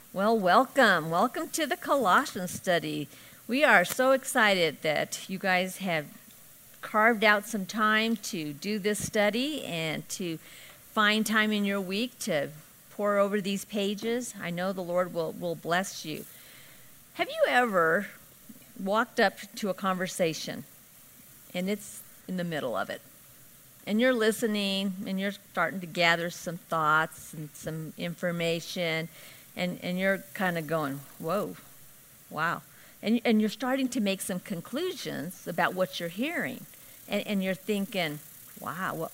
Well, welcome. Welcome to the Colossians study. We are so excited that you guys have carved out some time to do this study and to find time in your week to pour over these pages. I know the Lord will bless you. Have you ever walked up to a conversation and it's in the middle of it? And you're listening and you're starting to gather some thoughts and some information. And you're kind of going, whoa, wow. And you're starting to make some conclusions about what you're hearing. And you're thinking, wow.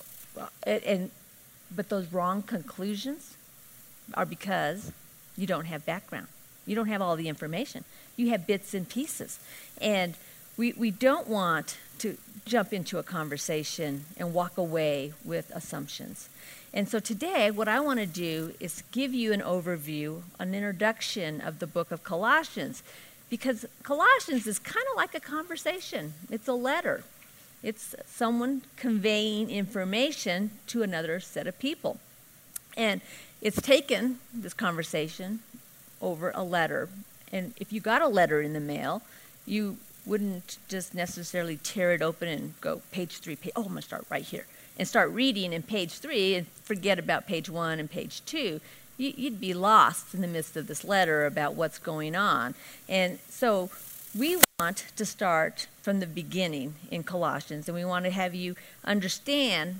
But those wrong conclusions are because you don't have background. You don't have all the information. You have bits and pieces. And we don't want to jump into a conversation and walk away with assumptions. And so today, what I want to do is give you an overview, an introduction of the book of Colossians, because Colossians is kind of like a conversation. It's a letter. It's someone conveying information to another set of people. And it's taken, this conversation, over a letter. And if you got a letter in the mail, you wouldn't just necessarily tear it open and go page 3, I'm going to start right here, and start reading in page 3 and forget about page 1 and page 2. You'd be lost in the midst of this letter about what's going on. And so we want to start from the beginning in Colossians, and we want to have you understand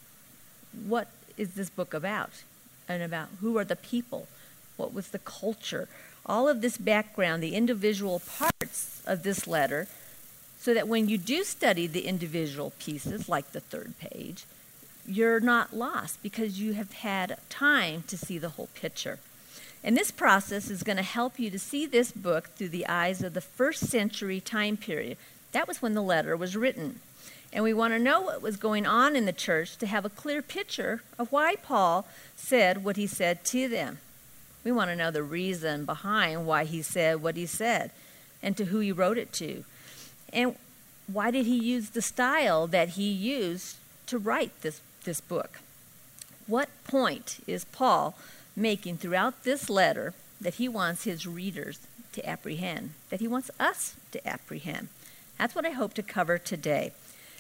what is this book about, and about who are the people, what was the culture, all of this background, the individual parts of this letter, so that when you do study the individual pieces, like the 3rd page, you're not lost because you have had time to see the whole picture. And this process is going to help you to see this book through the eyes of the 1st century time period. That was when the letter was written. And we want to know what was going on in the church to have a clear picture of why Paul said what he said to them. We want to know the reason behind why he said what he said and to who he wrote it to. And why did he use the style that he used to write this book? What point is Paul making throughout this letter that he wants his readers to apprehend, that he wants us to apprehend? That's what I hope to cover today.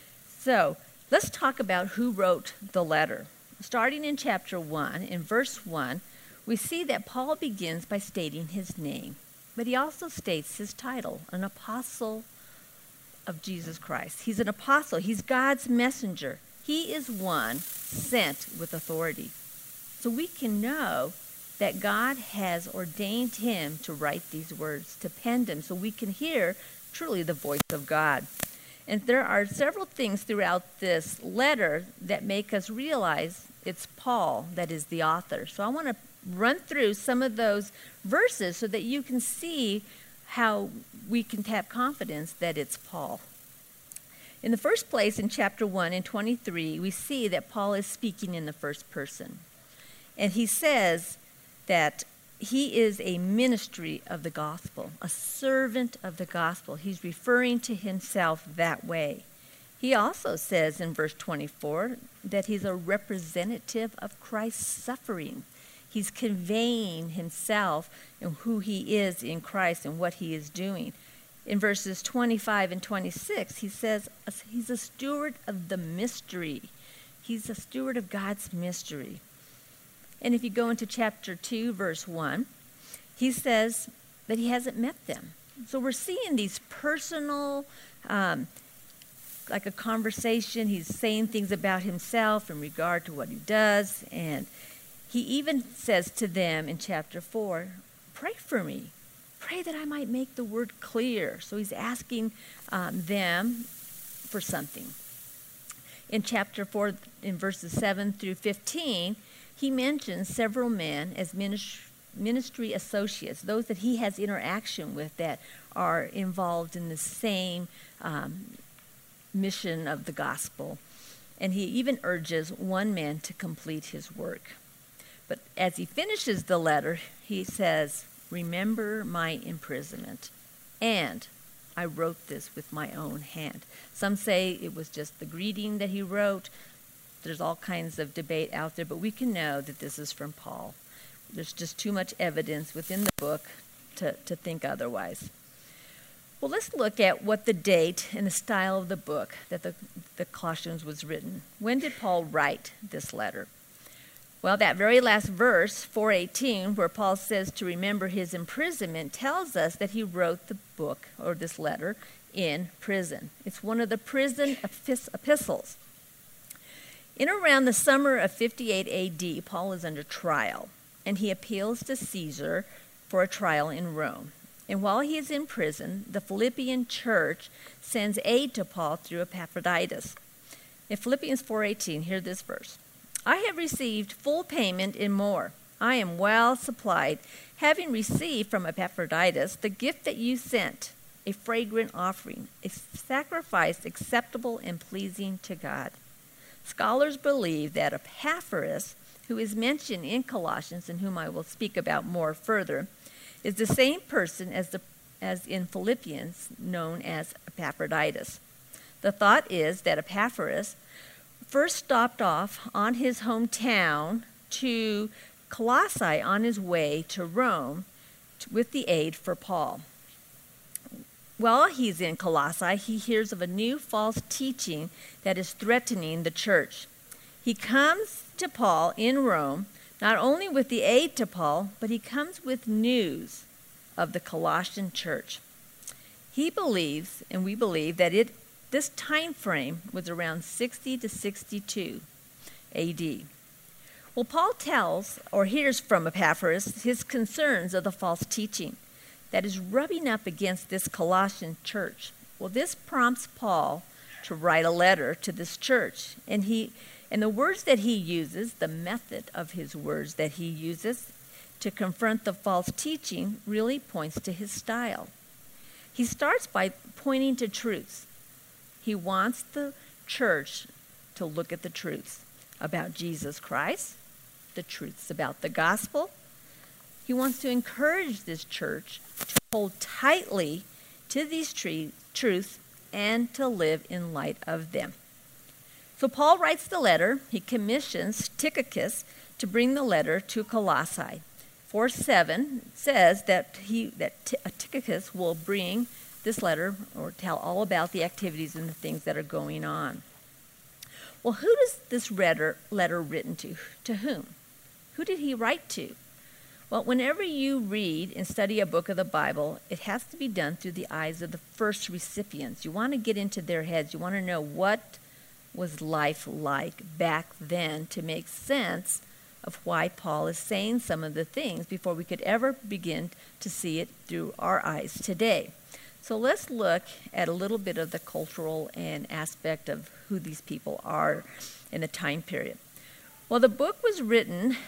So let's talk about who wrote the letter. Starting in chapter 1, in verse 1, we see that Paul begins by stating his name, but he also states his title, an apostle of Jesus Christ. He's an apostle. He's God's messenger. He is one sent with authority. So we can know that God has ordained him to write these words, to pen them, so we can hear truly the voice of God. And there are several things throughout this letter that make us realize it's Paul that is the author. So I want to run through some of those verses so that you can see how we can have confidence that it's Paul. In the first place, in chapter 1 and 23, we see that Paul is speaking in the first person. And he says that he is a ministry of the gospel, a servant of the gospel. He's referring to himself that way. He also says in verse 24 that he's a representative of Christ's suffering. He's conveying himself and who he is in Christ and what he is doing. In verses 25 and 26, he says he's a steward of the mystery. He's a steward of God's mystery. And if you go into chapter 2, verse 1, he says that he hasn't met them. So we're seeing these personal, like a conversation. He's saying things about himself in regard to what he does. And he even says to them in chapter 4, pray for me. Pray that I might make the word clear. So he's asking them for something. In chapter 4, in verses 7 through 15, he mentions several men as ministry associates, those that he has interaction with that are involved in the same mission of the gospel. And he even urges one man to complete his work. But as he finishes the letter, he says, remember my imprisonment, and I wrote this with my own hand. Some say it was just the greeting that he wrote. There's all kinds of debate out there, but we can know that this is from Paul. There's just too much evidence within the book to think otherwise. Well, let's look at what the date and the style of the book that the Colossians was written. When did Paul write this letter? Well, that very last verse, 4:18, where Paul says to remember his imprisonment, tells us that he wrote the book, or this letter, in prison. It's one of the prison epistles. In around the summer of 58 AD, Paul is under trial, and he appeals to Caesar for a trial in Rome. And while he is in prison, the Philippian church sends aid to Paul through Epaphroditus. In Philippians 4:18, hear this verse. I have received full payment and more. I am well supplied, having received from Epaphroditus the gift that you sent, a fragrant offering, a sacrifice acceptable and pleasing to God. Scholars believe that Epaphras, who is mentioned in Colossians and whom I will speak about more further, is the same person as in Philippians, known as Epaphroditus. The thought is that Epaphras first stopped off on his hometown to Colossae on his way to Rome with the aid for Paul. While he's in Colossae, he hears of a new false teaching that is threatening the church. He comes to Paul in Rome, not only with the aid to Paul, but he comes with news of the Colossian church. He believes, and we believe, that this time frame was around 60 to 62 AD. Well, Paul tells or hears from Epaphras his concerns of the false teaching that is rubbing up against this Colossian church. Well, this prompts Paul to write a letter to this church, and the words that he uses, the method of his words that he uses to confront the false teaching really points to his style. He starts by pointing to truths. He wants the church to look at the truths about Jesus Christ, the truths about the gospel. He wants to encourage this church to hold tightly to these truths and to live in light of them. So Paul writes the letter. He commissions Tychicus to bring the letter to Colossae. 4:7 says that Tychicus will bring this letter or tell all about the activities and the things that are going on. Well, who does this letter written to? To whom? Who did he write to? Well, whenever you read and study a book of the Bible, it has to be done through the eyes of the first recipients. You want to get into their heads. You want to know what was life like back then to make sense of why Paul is saying some of the things before we could ever begin to see it through our eyes today. So let's look at a little bit of the cultural and aspect of who these people are in the time period. Well, the book was written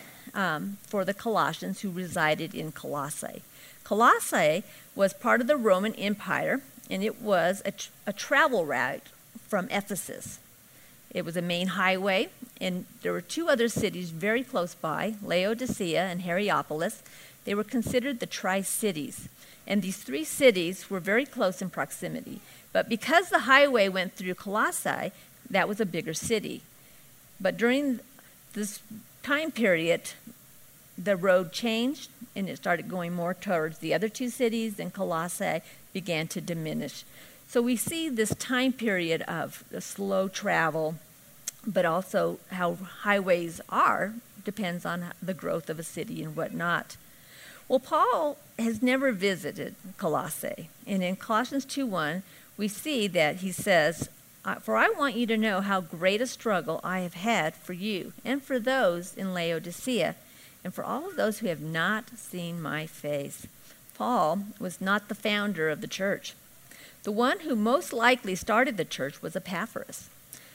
for the Colossians who resided in Colossae. Colossae was part of the Roman Empire, and it was a travel route from Ephesus. It was a main highway, and there were two other cities very close by, Laodicea and Hierapolis. They were considered the Tri-Cities, and these three cities were very close in proximity. But because the highway went through Colossae, that was a bigger city. But during this time period, the road changed, and it started going more towards the other two cities, and Colossae began to diminish. So we see this time period of the slow travel, but also how highways are, depends on the growth of a city and whatnot. Well, Paul has never visited Colossae, and in Colossians 2:1, we see that he says, "For I want you to know how great a struggle I have had for you and for those in Laodicea, and for all of those who have not seen my face." Paul was not the founder of the church. The one who most likely started the church was Epaphras,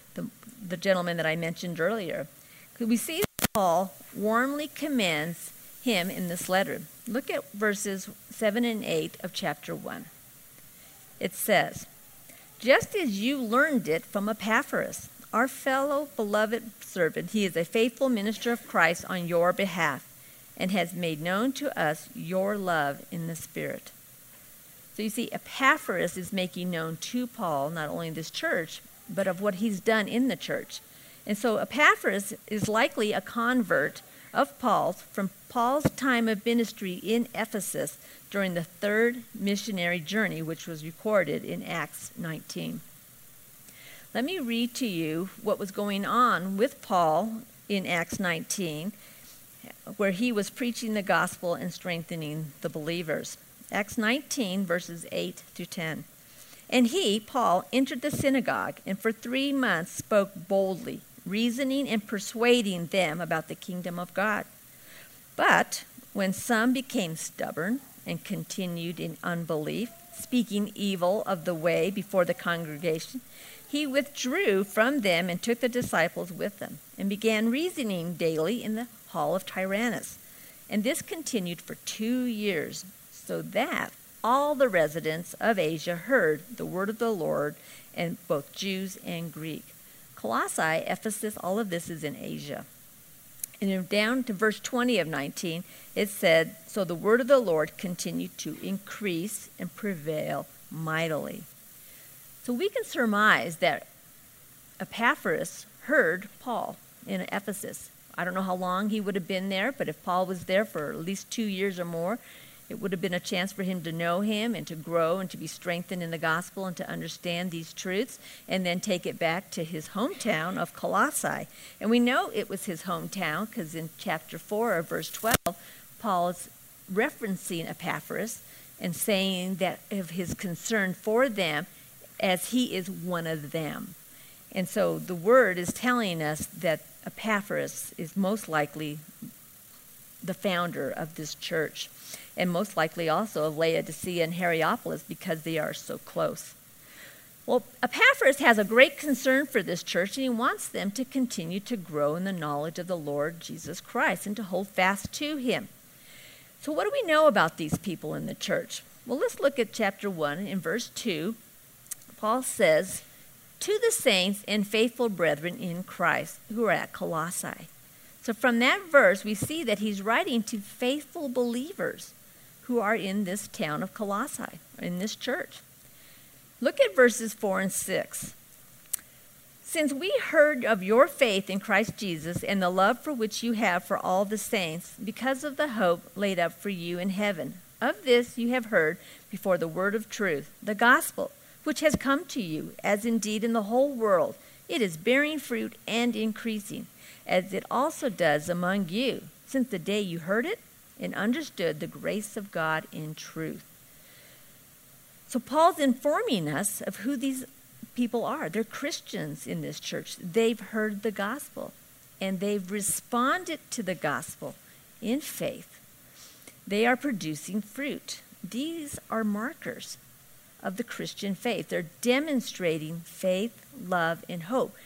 the gentleman that I mentioned earlier. We see that Paul warmly commends him in this letter. Look at verses 7 and 8 of chapter 1. It says, "Just as you learned it from Epaphras, our fellow beloved servant, he is a faithful minister of Christ on your behalf and has made known to us your love in the Spirit." So you see, Epaphras is making known to Paul not only this church, but of what he's done in the church. And so Epaphras is likely a convert of Paul's from Paul's time of ministry in Ephesus during the third missionary journey, which was recorded in Acts 19. Let me read to you what was going on with Paul in Acts 19, where he was preaching the gospel and strengthening the believers. Acts 19, verses 8 through 10. And he, Paul, entered the synagogue and for 3 months spoke boldly, reasoning and persuading them about the kingdom of God. But when some became stubborn and continued in unbelief, speaking evil of the way before the congregation, he withdrew from them and took the disciples with them, and began reasoning daily in the hall of Tyrannus. And this continued for 2 years, so that all the residents of Asia heard the word of the Lord, and both Jews and Greek. Colossae, Ephesus, all of this is in Asia. And down to verse 20 of 19, it said, so the word of the Lord continued to increase and prevail mightily. So we can surmise that Epaphras heard Paul in Ephesus. I don't know how long he would have been there, but if Paul was there for at least 2 years or more, it would have been a chance for him to know him and to grow and to be strengthened in the gospel and to understand these truths and then take it back to his hometown of Colossae. And we know it was his hometown because in chapter 4 or verse 12, Paul is referencing Epaphras and saying that of his concern for them as he is one of them. And so the word is telling us that Epaphras is most likely the founder of this church, and most likely also of Laodicea and Hierapolis because they are so close. Well, Epaphras has a great concern for this church, and he wants them to continue to grow in the knowledge of the Lord Jesus Christ and to hold fast to him. So what do we know about these people in the church? Well, let's look at chapter 1 in verse 2. Paul says, to the saints and faithful brethren in Christ who are at Colossae. So from that verse, we see that he's writing to faithful believers who are in this town of Colossae, in this church. Look at verses 4 and 6. Since we heard of your faith in Christ Jesus and the love for which you have for all the saints, because of the hope laid up for you in heaven, of this you have heard before the word of truth, the gospel, which has come to you, as indeed in the whole world it is bearing fruit and increasing, as it also does among you, since the day you heard it and understood the grace of God in truth. So Paul's informing us of who these people are. They're Christians in this church. They've heard the gospel, and they've responded to the gospel in faith. They are producing fruit. These are markers of the Christian faith. They're demonstrating faith, love, and hope.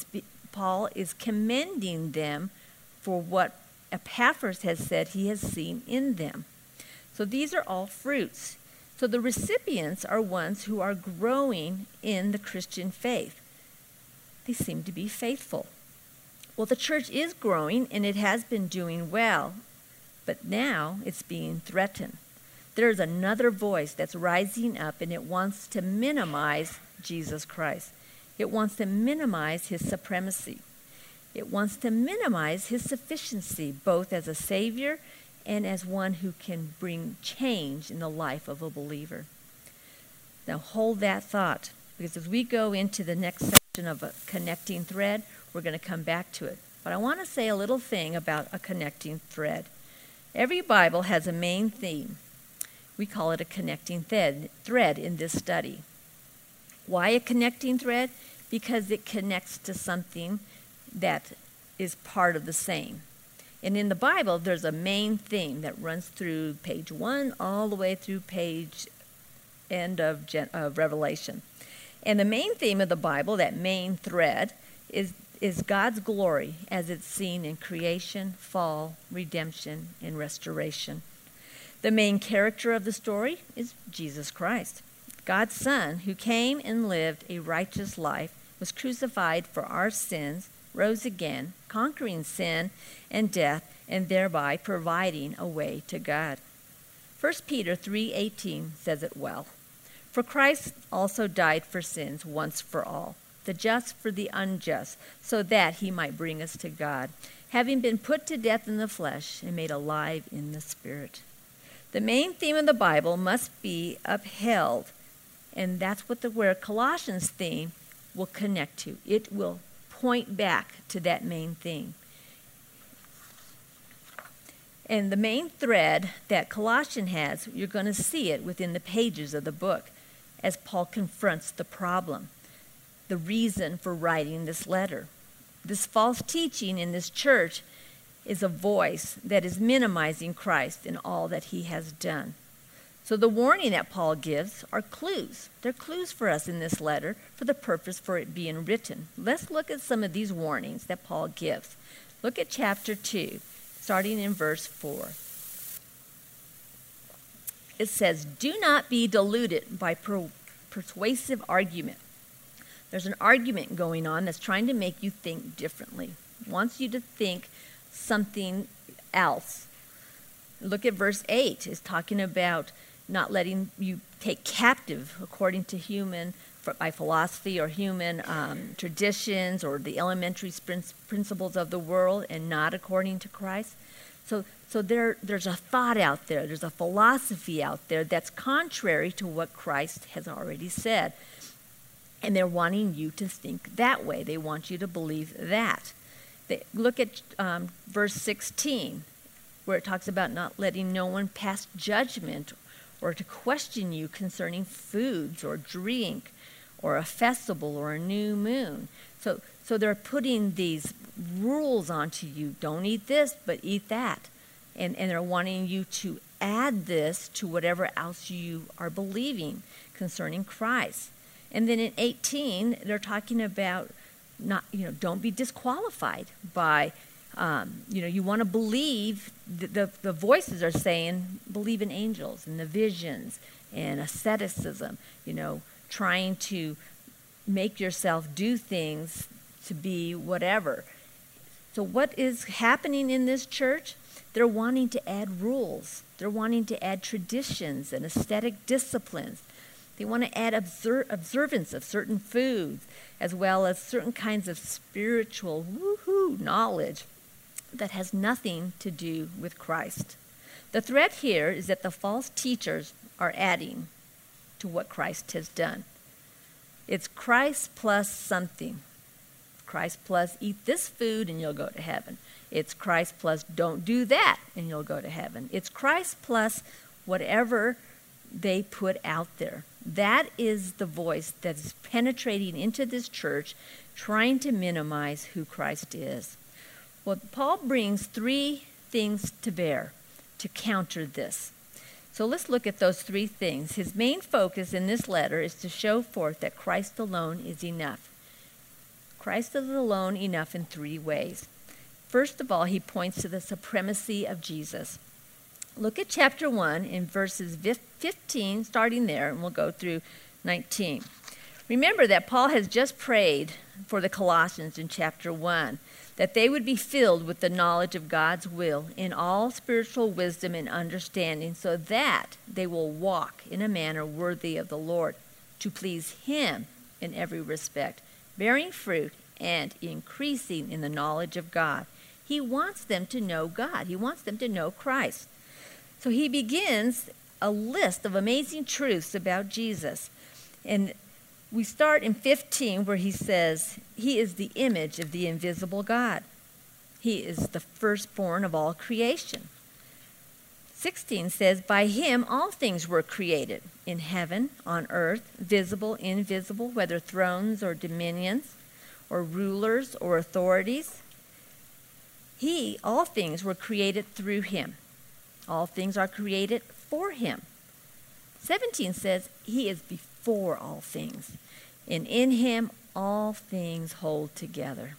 Paul is commending them for what Epaphras has said he has seen in them. So these are all fruits. So the recipients are ones who are growing in the Christian faith. They seem to be faithful. Well, the church is growing, and it has been doing well, but now it's being threatened. There's another voice that's rising up, and it wants to minimize Jesus Christ. It wants to minimize his supremacy. It wants to minimize his sufficiency, both as a Savior and as one who can bring change in the life of a believer. Now hold that thought, because as we go into the next section of a connecting thread, we're going to come back to it. But I want to say a little thing about a connecting thread. Every Bible has a main theme. We call it a connecting thread in this study. Why a connecting thread? Because it connects to something that is part of the same. And in the Bible, there's a main theme that runs through page 1 all the way through page end of Revelation. And the main theme of the Bible, that main thread, is God's glory as it's seen in creation, fall, redemption, and restoration. The main character of the story is Jesus Christ, God's Son, who came and lived a righteous life, was crucified for our sins, rose again, conquering sin and death, and thereby providing a way to God. 1 Peter 3:18 says it well. For Christ also died for sins once for all, the just for the unjust, so that he might bring us to God, having been put to death in the flesh and made alive in the Spirit. The main theme of the Bible must be upheld, and that's where Colossians theme will connect to. It will point back to that main theme. And the main thread that Colossians has, you're going to see it within the pages of the book as Paul confronts the problem, the reason for writing this letter. This false teaching in this church is a voice that is minimizing Christ in all that he has done. So the warning that Paul gives are clues. They're clues for us in this letter for the purpose for it being written. Let's look at some of these warnings that Paul gives. Look at chapter 2. Starting in verse 4. It says, "Do not be deluded by persuasive argument." There's an argument going on that's trying to make you think differently. It wants you to think something else. Look at verse 8. It's talking about not letting you take captive according to by philosophy or human traditions or the elementary principles of the world, and not according to Christ. So there's a thought out there, there's a philosophy out there that's contrary to what Christ has already said. And they're wanting you to think that way. They want you to believe that. Look at verse 16, where it talks about not letting no one pass judgment or to question you concerning foods or drink or a festival or a new moon. So they're putting these rules onto you. Don't eat this, but eat that. And they're wanting you to add this to whatever else you are believing concerning Christ. And then in 18, they're talking about don't be disqualified by, you want to believe, the voices are saying, believe in angels and the visions and asceticism, trying to make yourself do things to be whatever. So what is happening in this church? They're wanting to add rules. They're wanting to add traditions and aesthetic disciplines. They want to add observance of certain foods, as well as certain kinds of spiritual knowledge that has nothing to do with Christ. The threat here is that the false teachers are adding to what Christ has done. It's Christ plus something. Christ plus eat this food and you'll go to heaven. It's Christ plus don't do that and you'll go to heaven. It's Christ plus whatever they put out there. That is the voice that is penetrating into this church, trying to minimize who Christ is. Well, Paul brings 3 things to bear to counter this. So let's look at those 3 things. His main focus in this letter is to show forth that Christ alone is enough. Christ is alone enough in 3 ways. First of all, he points to the supremacy of Jesus. Look at chapter 1 in verses 15, starting there, and we'll go through 19. Remember that Paul has just prayed for the Colossians in chapter 1, that they would be filled with the knowledge of God's will in all spiritual wisdom and understanding, so that they will walk in a manner worthy of the Lord, to please him in every respect, bearing fruit and increasing in the knowledge of God. He wants them to know God. He wants them to know Christ. So he begins a list of amazing truths about Jesus. And we start in 15 where he says, he is the image of the invisible God. He is the firstborn of all creation. 16 says, by him all things were created, in heaven, on earth, visible, invisible, whether thrones or dominions, or rulers or authorities. All things were created through him. All things are created for him. 17 says, he is before all things, and in him all things hold together.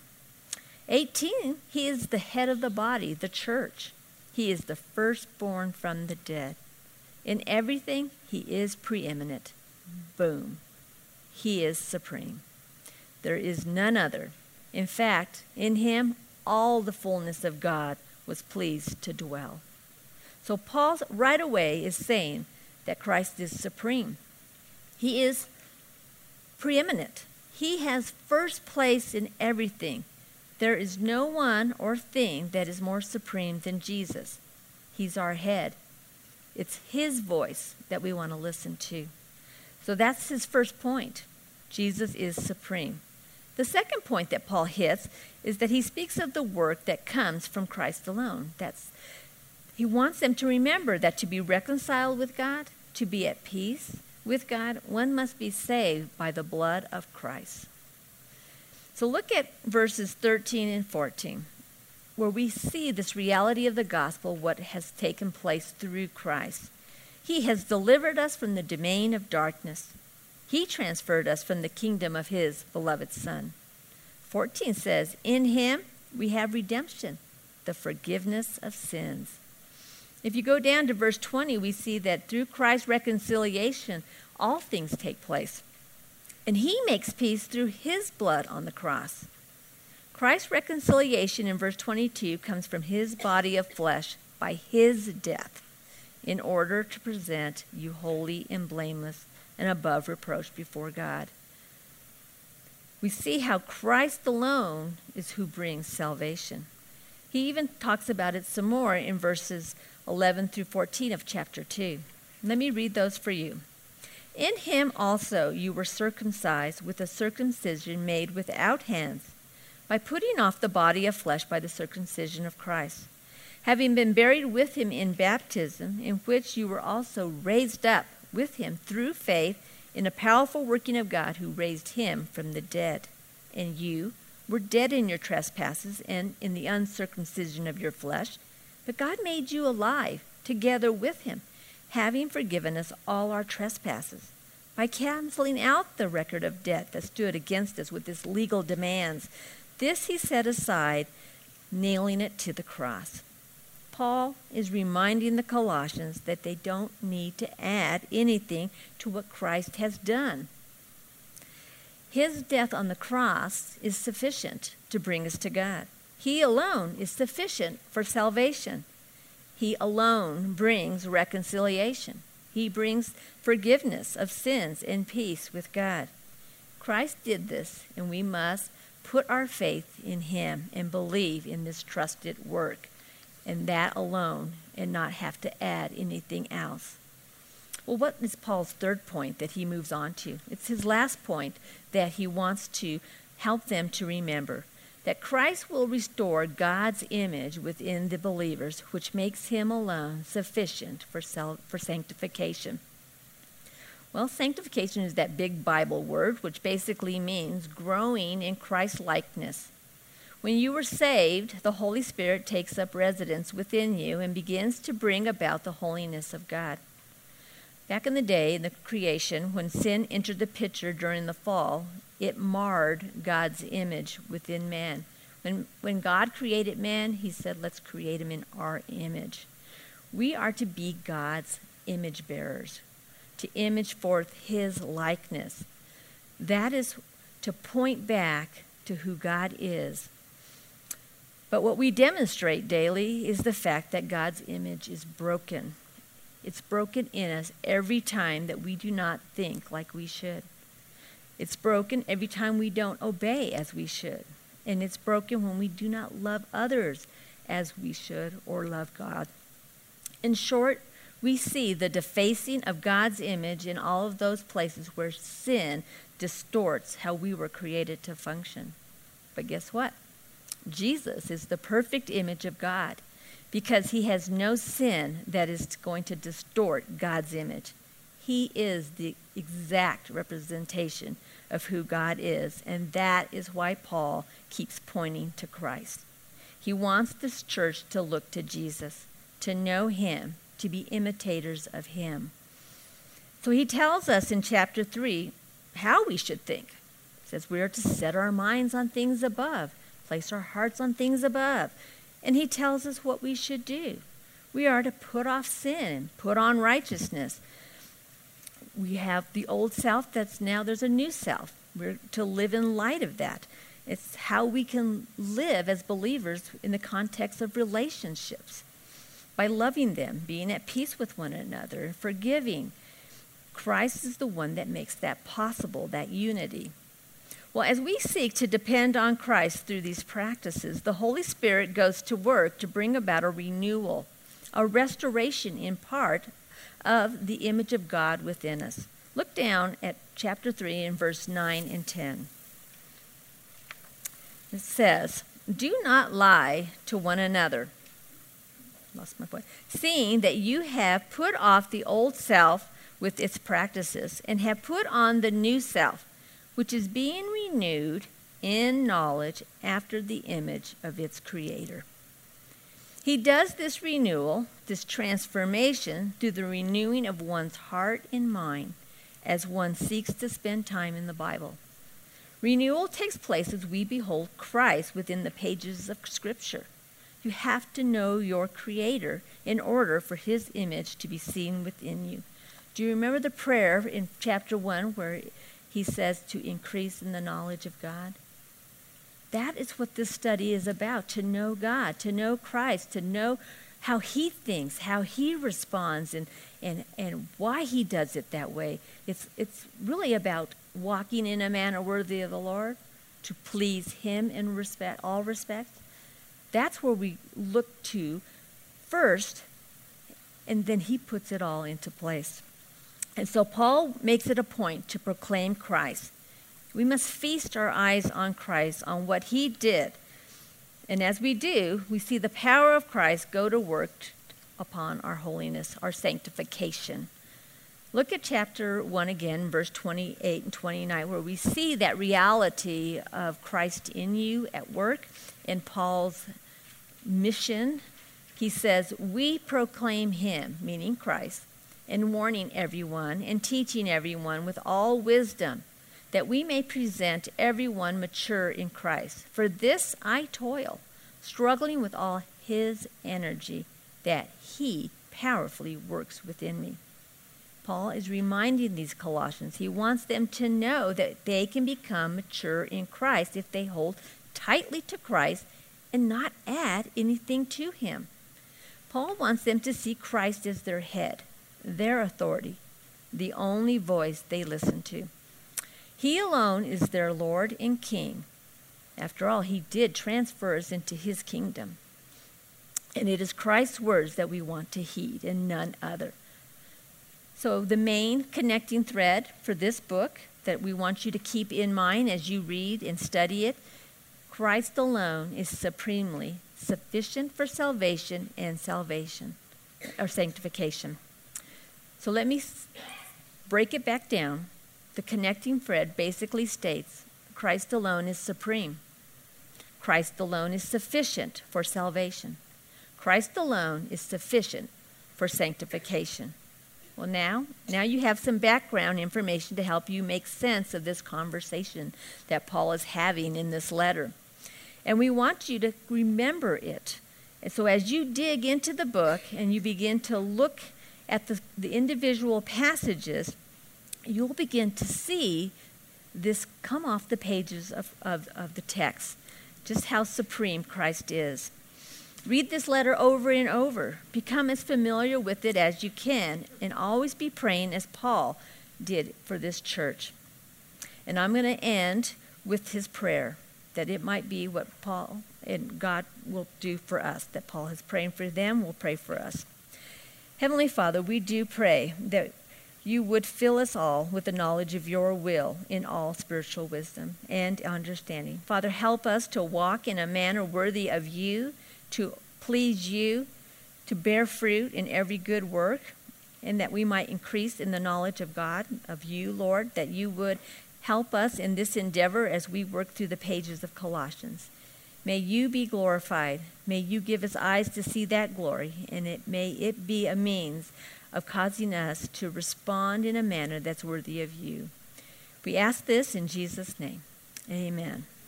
18, he is the head of the body, the church. He is the firstborn from the dead. In everything, he is preeminent. Boom. He is supreme. There is none other. In fact, in him, all the fullness of God was pleased to dwell. So Paul right away is saying that Christ is supreme. He is preeminent. He has first place in everything. There is no one or thing that is more supreme than Jesus. He's our head. It's his voice that we want to listen to. So that's his first point. Jesus is supreme. The second point that Paul hits is that he speaks of the work that comes from Christ alone. He wants them to remember that to be reconciled with God, to be at peace with God, one must be saved by the blood of Christ. So look at verses 13 and 14, where we see this reality of the gospel, what has taken place through Christ. He has delivered us from the domain of darkness. He transferred us from the kingdom of his beloved Son. 14 says, in him we have redemption, the forgiveness of sins. If you go down to verse 20, we see that through Christ's reconciliation, all things take place. And he makes peace through his blood on the cross. Christ's reconciliation in verse 22 comes from his body of flesh by his death in order to present you holy and blameless and above reproach before God. We see how Christ alone is who brings salvation. He even talks about it some more in verses 11 through 14 of chapter 2. Let me read those for you. In him also you were circumcised with a circumcision made without hands, by putting off the body of flesh by the circumcision of Christ, having been buried with him in baptism, in which you were also raised up with him through faith in a powerful working of God who raised him from the dead. And you were dead in your trespasses and in the uncircumcision of your flesh, but God made you alive together with him, having forgiven us all our trespasses, by canceling out the record of debt that stood against us with its legal demands. This he set aside, nailing it to the cross. Paul is reminding the Colossians that they don't need to add anything to what Christ has done. His death on the cross is sufficient to bring us to God. He alone is sufficient for salvation. He alone brings reconciliation. He brings forgiveness of sins and peace with God. Christ did this, and we must put our faith in him and believe in this trusted work, and that alone, and not have to add anything else. Well, what is Paul's third point that he moves on to? It's his last point that he wants to help them to remember, that Christ will restore God's image within the believers, which makes him alone sufficient for sanctification. Well, sanctification is that big Bible word, which basically means growing in Christ's likeness. When you were saved, the Holy Spirit takes up residence within you and begins to bring about the holiness of God. Back in the day, in the creation, when sin entered the picture during the fall, it marred God's image within man. When God created man, he said, let's create him in our image. We are to be God's image bearers, to image forth his likeness. That is to point back to who God is. But what we demonstrate daily is the fact that God's image is broken. It's broken in us every time that we do not think like we should. It's broken every time we don't obey as we should. And it's broken when we do not love others as we should or love God. In short, we see the defacing of God's image in all of those places where sin distorts how we were created to function. But guess what? Jesus is the perfect image of God because he has no sin that is going to distort God's image. He is the exact representation of who God is, and that is why Paul keeps pointing to Christ. He wants this church to look to Jesus, to know him, to be imitators of him. So he tells us in chapter 3 how we should think. He says we are to set our minds on things above, place our hearts on things above. And he tells us what we should do. We are to put off sin, put on righteousness. We have the old self there's a new self. We're to live in light of that. It's how we can live as believers in the context of relationships, by loving them, being at peace with one another, and forgiving. Christ is the one that makes that possible, that unity. Well, as we seek to depend on Christ through these practices, the Holy Spirit goes to work to bring about a renewal, a restoration in part of the image of God within us. Look down at chapter 3 and verse 9 and 10. It says, "Do not lie to one another." Lost my point. "Seeing that you have put off the old self with its practices and have put on the new self, which is being renewed in knowledge after the image of its creator." He does this renewal, this transformation, through the renewing of one's heart and mind as one seeks to spend time in the Bible. Renewal takes place as we behold Christ within the pages of Scripture. You have to know your Creator in order for His image to be seen within you. Do you remember the prayer in chapter 1 where he says to increase in the knowledge of God? That is what this study is about, to know God, to know Christ, to know how He thinks, how He responds, and why He does it that way. It's really about walking in a manner worthy of the Lord, to please Him in all respect. That's where we look to first, and then He puts it all into place. And so Paul makes it a point to proclaim Christ. We must feast our eyes on Christ, on what He did. And as we do, we see the power of Christ go to work upon our holiness, our sanctification. Look at chapter 1 again, verse 28 and 29, where we see that reality of Christ in you at work. In Paul's mission, he says, "We proclaim Him," meaning Christ, "and warning everyone and teaching everyone with all wisdom, that we may present everyone mature in Christ. For this I toil, struggling with all His energy, that He powerfully works within me." Paul is reminding these Colossians, he wants them to know that they can become mature in Christ if they hold tightly to Christ and not add anything to Him. Paul wants them to see Christ as their head, their authority, the only voice they listen to. He alone is their Lord and King. After all, He did transfer us into His kingdom. And it is Christ's words that we want to heed and none other. So the main connecting thread for this book that we want you to keep in mind as you read and study it, Christ alone is supremely sufficient for salvation and sanctification. So let me break it back down. The connecting thread basically states Christ alone is supreme. Christ alone is sufficient for salvation. Christ alone is sufficient for sanctification. Well, now you have some background information to help you make sense of this conversation that Paul is having in this letter. And we want you to remember it. And so as you dig into the book and you begin to look at the individual passages, you'll begin to see this come off the pages of the text, just how supreme Christ is. Read this letter over and over. Become as familiar with it as you can, and always be praying as Paul did for this church. And I'm going to end with his prayer, that it might be what Paul and God will do for us, that Paul is praying for them, will pray for us. Heavenly Father, we do pray that you would fill us all with the knowledge of your will in all spiritual wisdom and understanding. Father, help us to walk in a manner worthy of you, to please you, to bear fruit in every good work, and that we might increase in the knowledge of God, of you, Lord, that you would help us in this endeavor as we work through the pages of Colossians. May you be glorified. May you give us eyes to see that glory, and may it be a means of causing us to respond in a manner that's worthy of you. We ask this in Jesus' name. Amen.